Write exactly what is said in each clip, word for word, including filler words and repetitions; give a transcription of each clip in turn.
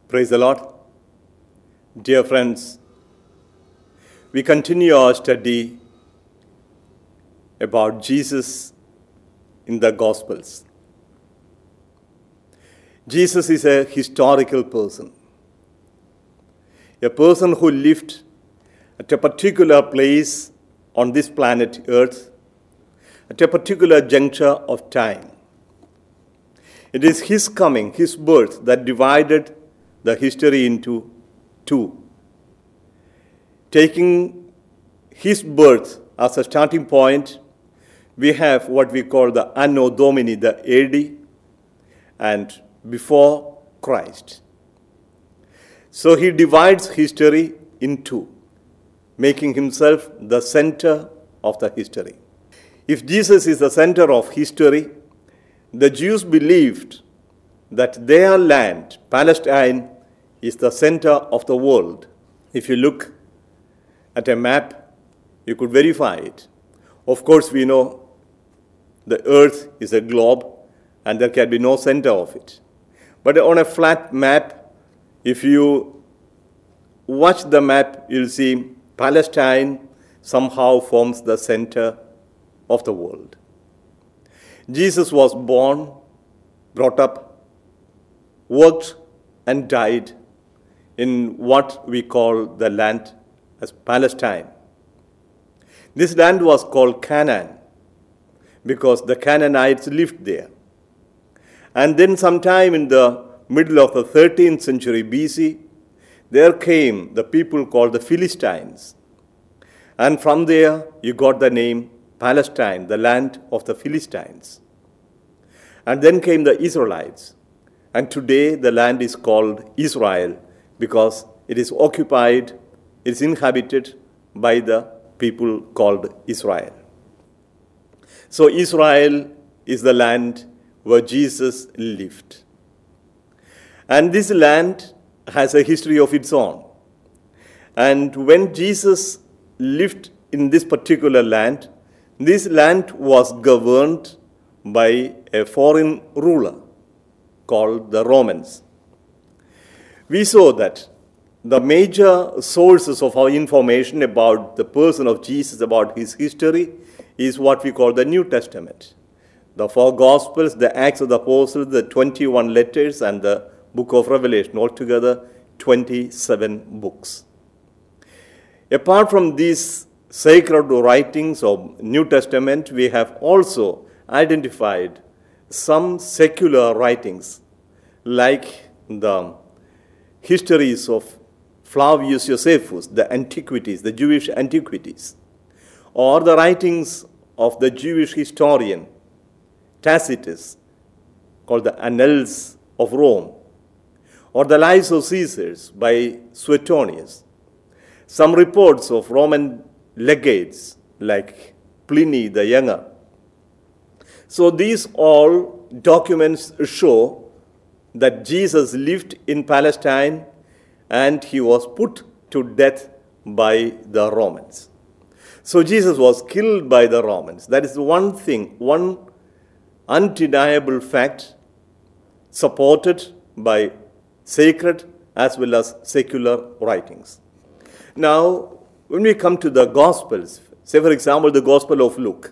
Praise the Lord. Dear friends, we continue our study about Jesus in the Gospels. Jesus is a historical person, a person who lived at a particular place on this planet Earth, at a particular juncture of time. It is his coming, his birth, that divided the history into two. Taking his birth as a starting point, we have what we call the Anno Domini, the A D, and before Christ. So he divides history in two, making himself the center of the history. If Jesus is the center of history, the Jews believed that their land, Palestine, is the center of the world. If you look at a map, you could verify it. Of course, we know the earth is a globe and there can be no center of it. But on a flat map, if you watch the map, you'll see Palestine somehow forms the center of the world. Jesus was born, brought up, worked, and died in what we call the land as Palestine. This land was called Canaan because the Canaanites lived there. And then sometime in the middle of the thirteenth century B C, there came the people called the Philistines. And from there, you got the name Palestine, the land of the Philistines. And then came the Israelites. And today the land is called Israel because it is occupied, it is inhabited by the people called Israel. So Israel is the land where Jesus lived. And this land has a history of its own. And when Jesus lived in this particular land, this land was governed by a foreign ruler called the Romans. We saw that the major sources of our information about the person of Jesus, about his history, is what we call the New Testament. The four Gospels, the Acts of the Apostles, the twenty-one letters, and the book of Revelation, altogether twenty-seven books. Apart from these sacred writings of New Testament, we have also identified some secular writings like the histories of Flavius Josephus, the antiquities, the Jewish antiquities, or the writings of the Jewish historian Tacitus, called the Annals of Rome, or the Lives of Caesars by Suetonius, some reports of Roman legates like Pliny the Younger. So these all documents show that Jesus lived in Palestine and he was put to death by the Romans. So Jesus was killed by the Romans. That is one thing, one undeniable fact supported by sacred as well as secular writings. Now, when we come to the Gospels, say for example the Gospel of Luke,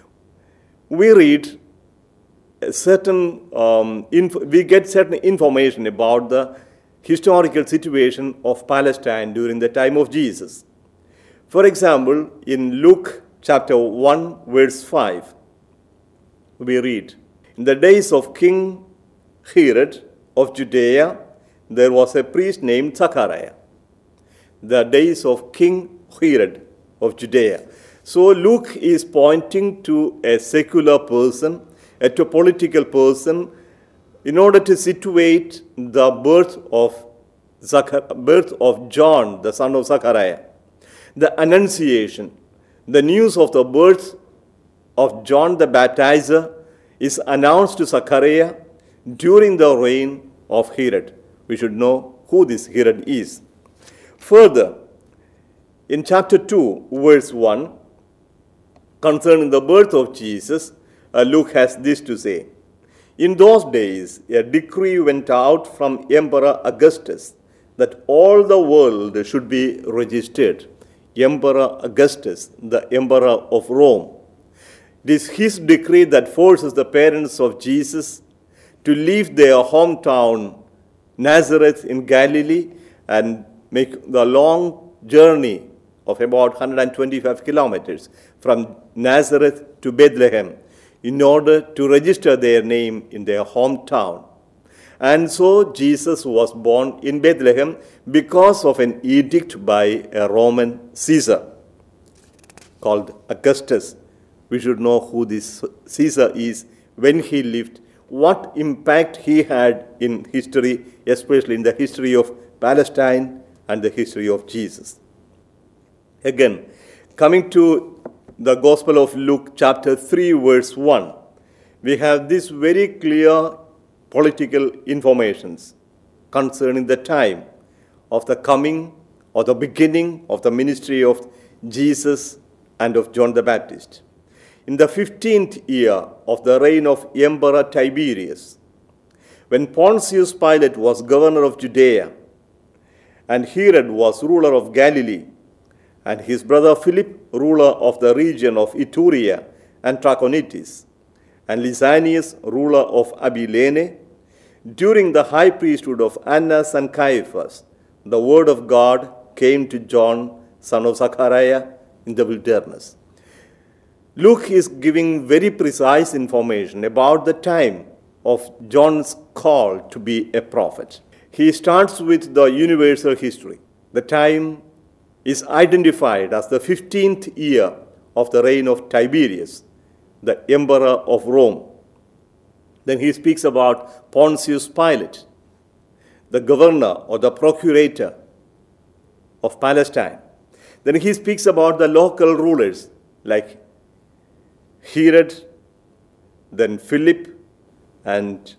we read a certain, um, inf- we get certain information about the historical situation of Palestine during the time of Jesus. For example, in Luke chapter one, verse five, we read, "In the days of King Herod of Judea, there was a priest named Zachariah." The days of King Herod of Judea. So Luke is pointing to a secular person, to a political person, in order to situate the birth of Zachar- birth of John, the son of Zachariah. The Annunciation, the news of the birth of John the Baptizer, is announced to Zachariah during the reign of Herod. We should know who this Herod is. Further, in chapter two, verse one, concerning the birth of Jesus, uh, Luke has this to say. In those days, a decree went out from Emperor Augustus that all the world should be registered. Emperor Augustus, the Emperor of Rome. It is his decree that forces the parents of Jesus to leave their hometown, Nazareth in Galilee, and make the long journey of about one hundred twenty-five kilometers from Nazareth to Bethlehem in order to register their name in their hometown. And so Jesus was born in Bethlehem because of an edict by a Roman Caesar called Augustus. We should know who this Caesar is, when he lived, what impact he had in history, especially in the history of Palestine and the history of Jesus. Again, coming to the Gospel of Luke, chapter three, verse one, we have this very clear political informations concerning the time of the coming or the beginning of the ministry of Jesus and of John the Baptist. In the fifteenth year of the reign of Emperor Tiberius, when Pontius Pilate was governor of Judea, and Herod was ruler of Galilee, and his brother Philip, ruler of the region of Iturea and Trachonitis, and Lysanias, ruler of Abilene, during the high priesthood of Annas and Caiaphas, the word of God came to John, son of Zechariah, in the wilderness. Luke is giving very precise information about the time of John's call to be a prophet. He starts with the universal history. The time is identified as the fifteenth year of the reign of Tiberius, the emperor of Rome. Then he speaks about Pontius Pilate, the governor or the procurator of Palestine. Then he speaks about the local rulers like Herod, then Philip, and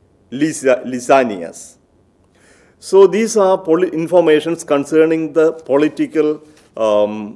Lysanias. So these are informations concerning the political um,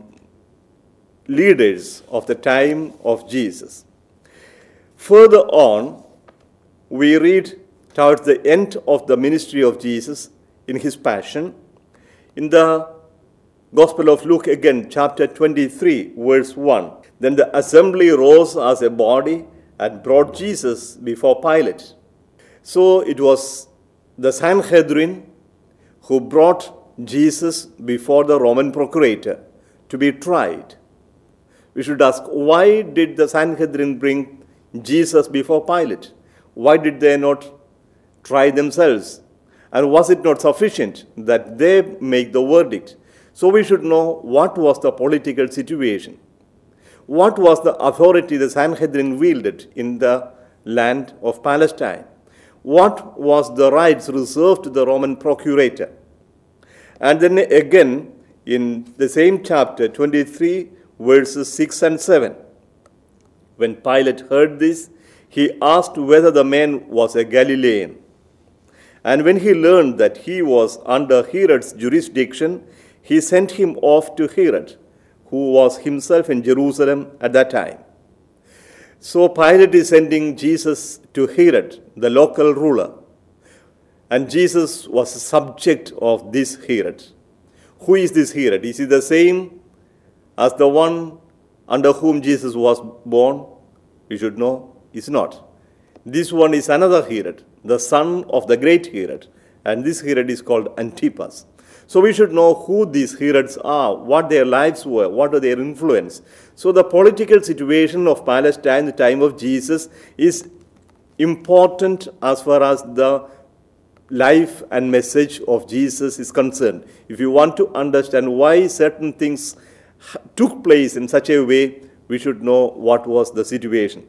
leaders of the time of Jesus. Further on, we read towards the end of the ministry of Jesus in his passion, in the Gospel of Luke again, chapter twenty-three, verse one. Then the assembly rose as a body and brought Jesus before Pilate. So it was the Sanhedrin who brought Jesus before the Roman procurator to be tried. We should ask, why did the Sanhedrin bring Jesus before Pilate? Why did they not try themselves? And was it not sufficient that they make the verdict? So we should know what was the political situation. What was the authority the Sanhedrin wielded in the land of Palestine? What was the rights reserved to the Roman procurator? And then again, in the same chapter, twenty-three, verses six and seven, when Pilate heard this, he asked whether the man was a Galilean. And when he learned that he was under Herod's jurisdiction, he sent him off to Herod, who was himself in Jerusalem at that time. So Pilate is sending Jesus to Herod, the local ruler. And Jesus was a subject of this Herod. Who is this Herod? Is he the same as the one under whom Jesus was born? We should know, is not. This one is another Herod, the son of the great Herod. And this Herod is called Antipas. So we should know who these Herods are, what their lives were, what are their influence. So the political situation of Palestine at the time of Jesus is important as far as the life and message of Jesus is concerned. If you want to understand why certain things took place in such a way, we should know what was the situation.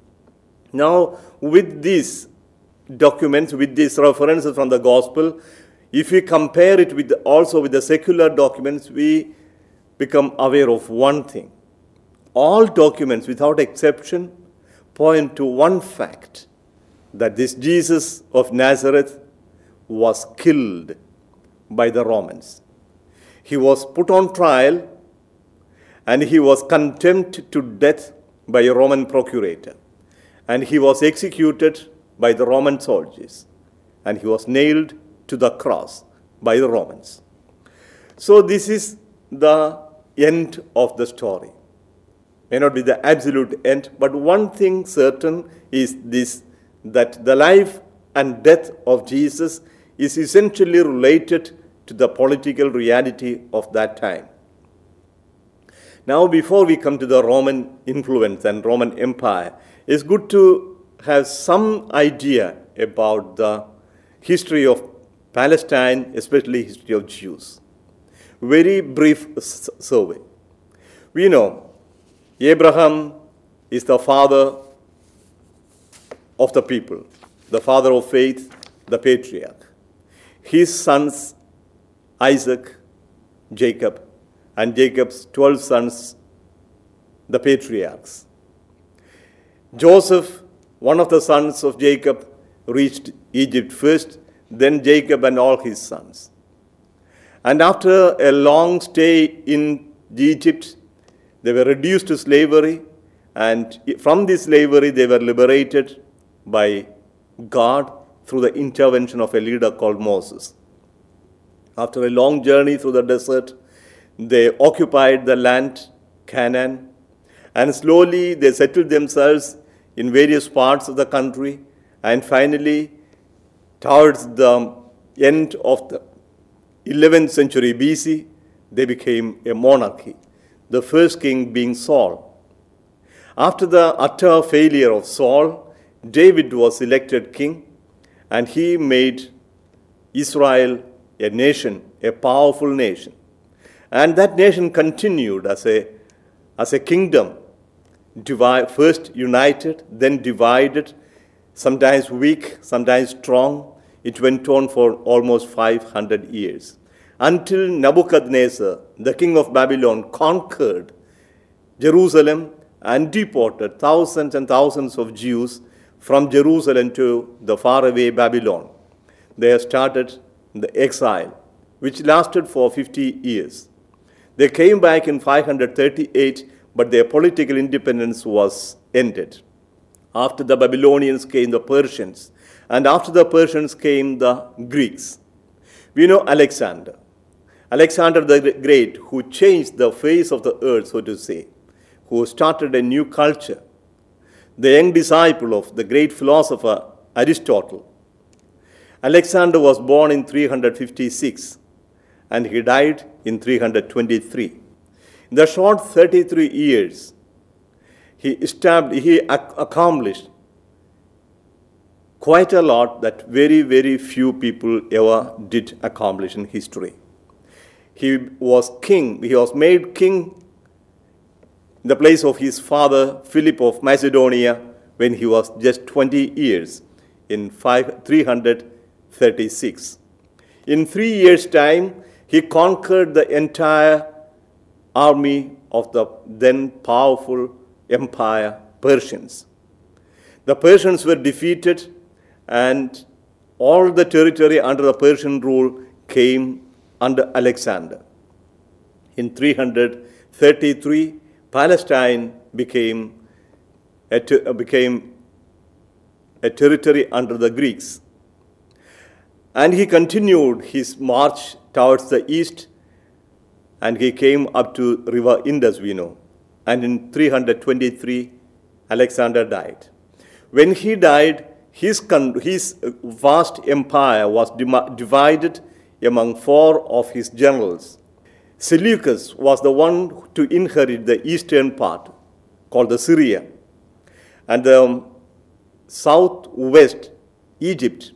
Now, with these documents, with these references from the gospel, if we compare it with also with the secular documents, we become aware of one thing. All documents, without exception, point to one fact, that this Jesus of Nazareth was killed by the Romans. He was put on trial and he was condemned to death by a Roman procurator. And he was executed by the Roman soldiers, and he was nailed to the cross by the Romans. So this is the end of the story. May not be the absolute end, but one thing certain is this, that the life and death of Jesus is essentially related to the political reality of that time. Now, before we come to the Roman influence and Roman Empire, it's good to have some idea about the history of Palestine, especially history of Jews. Very brief survey. We know Abraham is the father of the people, the father of faith, the patriarch. His sons, Isaac, Jacob, and Jacob's twelve sons, the patriarchs. Joseph, one of the sons of Jacob, reached Egypt first, then Jacob and all his sons. And after a long stay in Egypt, they were reduced to slavery, and from this slavery they were liberated by God through the intervention of a leader called Moses. After a long journey through the desert, they occupied the land, Canaan, and slowly they settled themselves in various parts of the country, and finally, towards the end of the eleventh century B C, they became a monarchy, the first king being Saul. After the utter failure of Saul, David was elected king, and he made Israel a nation, a powerful nation. And that nation continued as a, as a kingdom, divide, first united, then divided, sometimes weak, sometimes strong. It went on for almost five hundred years, until Nebuchadnezzar, the king of Babylon, conquered Jerusalem and deported thousands and thousands of Jews from Jerusalem to the faraway Babylon. They started the exile, which lasted for fifty years. They came back in five hundred thirty-eight, but their political independence was ended. After the Babylonians came the Persians, and after the Persians came the Greeks. We know Alexander. Alexander the Great, who changed the face of the earth, so to say, who started a new culture. The young disciple of the great philosopher Aristotle. Alexander was born in three hundred fifty-six, and he died in three hundred twenty-three. In the short thirty-three years, he established, he accomplished quite a lot that very, very few people ever did accomplish in history. He was king, he was made king in the place of his father, Philip of Macedonia, when he was just twenty years, in three hundred thirty-six. In three years' time, he conquered the entire army of the then powerful empire, Persians. The Persians were defeated, and all the territory under the Persian rule came under Alexander. In three hundred thirty-three, Palestine became a, ter- became a territory under the Greeks. And he continued his march towards the east, and he came up to river Indus, we know. And in three hundred twenty-three, Alexander died. When he died, his, con- his vast empire was dim- divided among four of his generals. Seleucus was the one to inherit the eastern part, called the Syria. And the southwest, Egypt,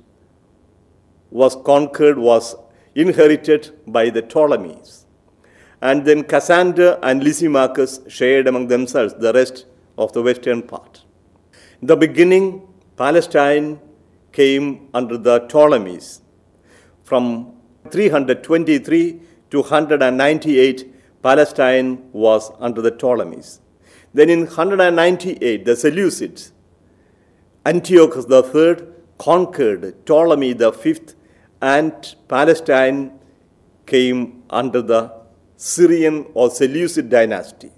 was conquered, was inherited by the Ptolemies. And then Cassander and Lysimachus shared among themselves the rest of the western part. In the beginning, Palestine came under the Ptolemies. From three hundred twenty-three to one hundred ninety-eight, Palestine was under the Ptolemies. Then in one hundred ninety-eight, the Seleucids, Antiochus the third, conquered Ptolemy the fifth, and Palestine came under the Syrian or Seleucid dynasty.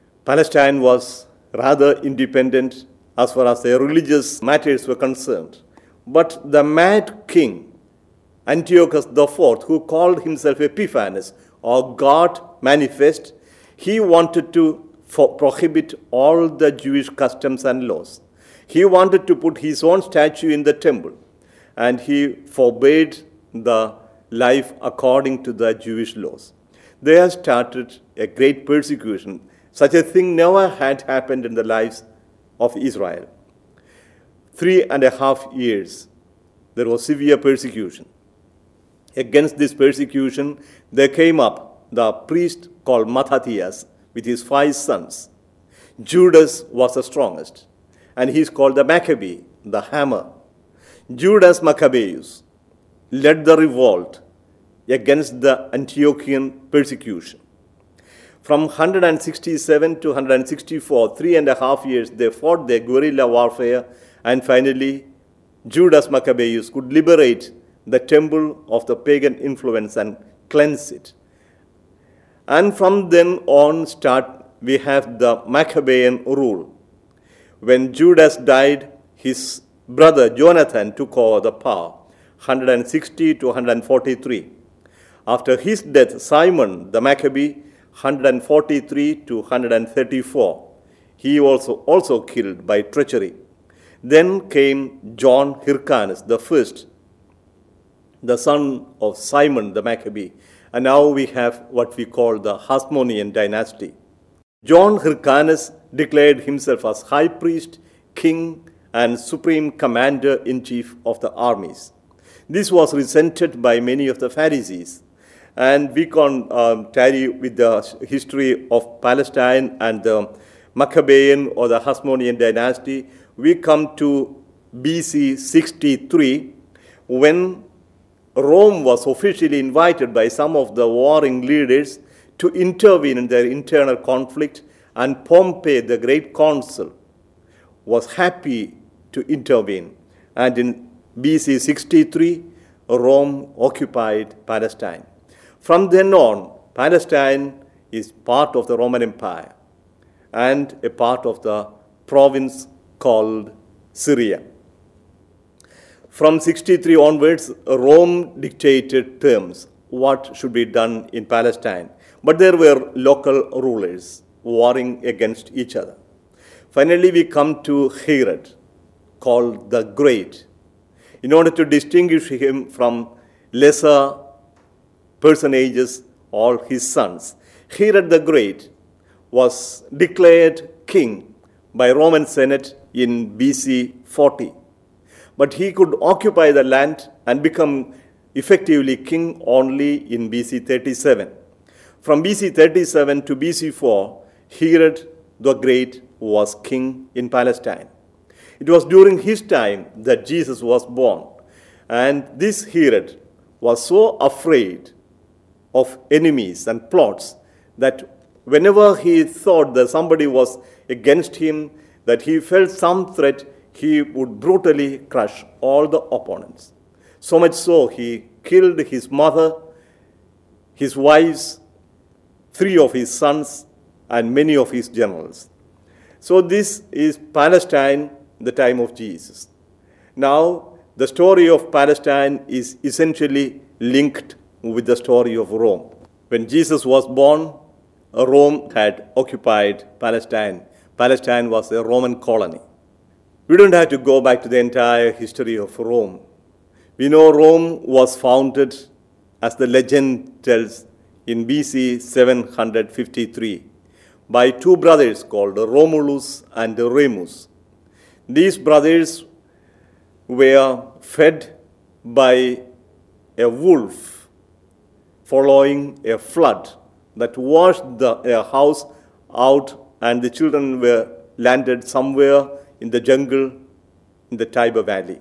Palestine was rather independent as far as their religious matters were concerned. But the mad king, Antiochus the fourth, who called himself Epiphanes, or God manifest, he wanted to for prohibit all the Jewish customs and laws. He wanted to put his own statue in the temple, and he forbade the life according to the Jewish laws. There started a great persecution. Such a thing never had happened in the lives of Israel. Three and a half years, there was severe persecution. Against this persecution, there came up the priest called Mattathias with his five sons. Judas was the strongest, and he is called the Maccabee, the hammer. Judas Maccabeus led the revolt against the Antiochian persecution. From one hundred sixty-seven to one hundred sixty-four, three and a half years, they fought their guerrilla warfare, and finally, Judas Maccabeus could liberate the temple of the pagan influence and cleanse it. And from then on start, we have the Maccabean rule. When Judas died, his brother Jonathan took over the power, one hundred sixty to one hundred forty-three. After his death, Simon the Maccabee, one hundred forty-three to one hundred thirty-four, he also also killed by treachery. Then came John Hyrcanus the first, the son of Simon the Maccabee, and now we have what we call the Hasmonean dynasty. John Hyrcanus declared himself as high priest, king, and supreme commander-in-chief of the armies. This was resented by many of the Pharisees, and we can um, tarry with the history of Palestine and the Maccabean or the Hasmonean dynasty. We come to B C sixty-three, when Rome was officially invited by some of the warring leaders to intervene in their internal conflict, and Pompey, the great consul, was happy to intervene. And in B C sixty-three, Rome occupied Palestine. From then on, Palestine is part of the Roman Empire and a part of the province called Syria. From sixty-three onwards, Rome dictated terms, what should be done in Palestine. But there were local rulers warring against each other. Finally, we come to Herod, called the Great. In order to distinguish him from lesser personages, all his sons, Herod the Great was declared king by Roman Senate in B C forty. But he could occupy the land and become effectively king only in B C thirty-seven. From B C thirty-seven to B C four, Herod the Great was king in Palestine. It was during his time that Jesus was born. And this Herod was so afraid of enemies and plots that whenever he thought that somebody was against him, that he felt some threat, he would brutally crush all the opponents. So much so, he killed his mother, his wives, three of his sons, and many of his generals. So this is Palestine, the time of Jesus. Now, the story of Palestine is essentially linked with the story of Rome. When Jesus was born, Rome had occupied Palestine. Palestine was a Roman colony. We don't have to go back to the entire history of Rome. We know Rome was founded, as the legend tells, in B C seven hundred fifty-three by two brothers called Romulus and Remus. These brothers were fed by a wolf following a flood that washed the uh, house out, and the children were landed somewhere in the jungle in the Tiber Valley.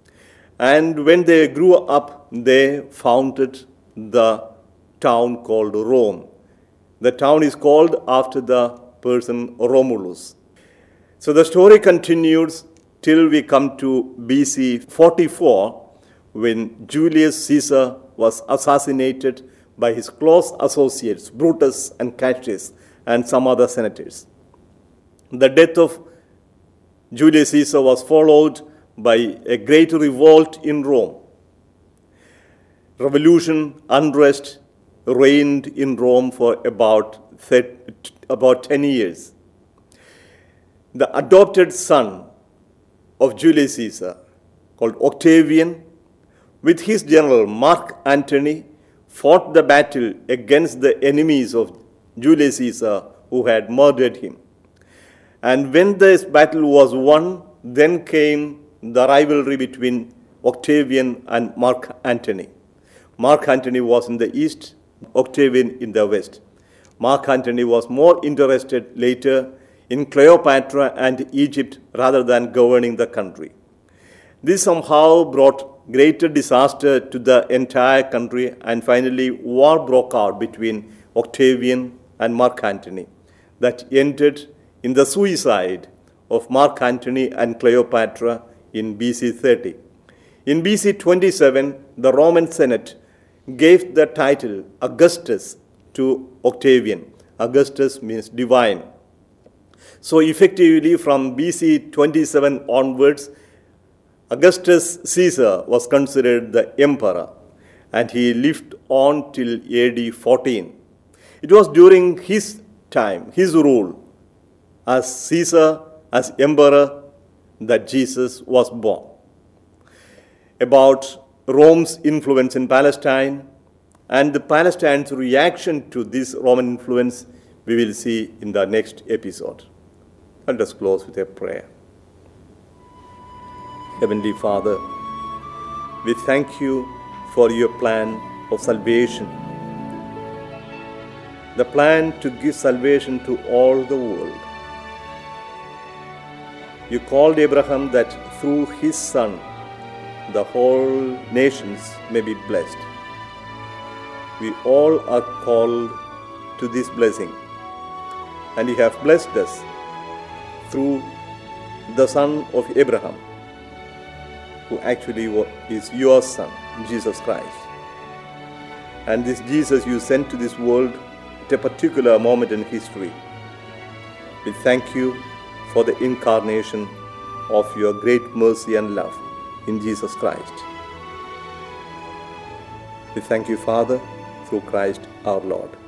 And when they grew up, they founded the town called Rome. The town is called after the person Romulus. So the story continues till we come to B C forty-four, when Julius Caesar was assassinated by his close associates, Brutus and Cassius, and some other senators. The death of Julius Caesar was followed by a great revolt in Rome. Revolution, unrest reigned in Rome for about, thirty, about ten years. The adopted son of Julius Caesar, called Octavian, with his general Mark Antony, fought the battle against the enemies of Julius Caesar who had murdered him. And when this battle was won, then came the rivalry between Octavian and Mark Antony. Mark Antony was in the east, Octavian in the west. Mark Antony was more interested later in Cleopatra and Egypt rather than governing the country. This somehow brought greater disaster to the entire country, and finally war broke out between Octavian and Mark Antony that ended in the suicide of Mark Antony and Cleopatra in B C thirty. In B C twenty-seven, the Roman Senate gave the title Augustus to Octavian. Augustus means divine. So effectively from B C twenty-seven onwards, Augustus Caesar was considered the emperor, and he lived on till A D fourteen. It was during his time, his rule as Caesar, as emperor, that Jesus was born. About Rome's influence in Palestine and the Palestinians' reaction to this Roman influence, we will see in the next episode. Let us close with a prayer. Heavenly Father, we thank you for your plan of salvation, the plan to give salvation to all the world. You called Abraham that through his son, the whole nations may be blessed. We all are called to this blessing, and you have blessed us through the son of Abraham, who actually is your son, Jesus Christ. And this Jesus you sent to this world at a particular moment in history. We thank you for the incarnation of your great mercy and love in Jesus Christ. We thank you, Father, through Christ our Lord.